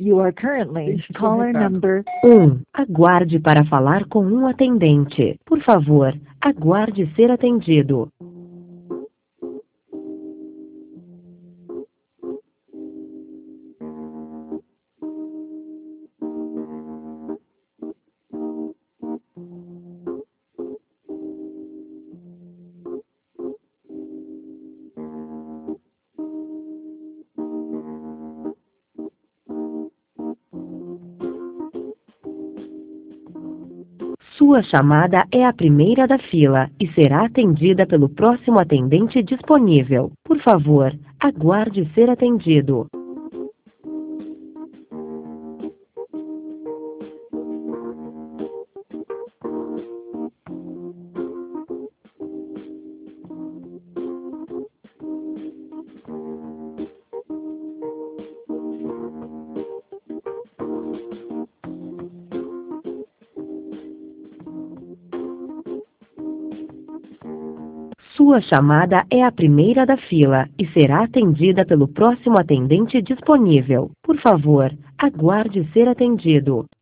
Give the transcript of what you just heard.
You are currently Deixe seu caller recado. number. Aguarde para falar com um atendente. Por favor, aguarde ser atendido. Sua chamada é a primeira da fila e será atendida pelo próximo atendente disponível. Por favor, aguarde ser atendido. Sua chamada é a primeira da fila e será atendida pelo próximo atendente disponível. Por favor, aguarde ser atendido.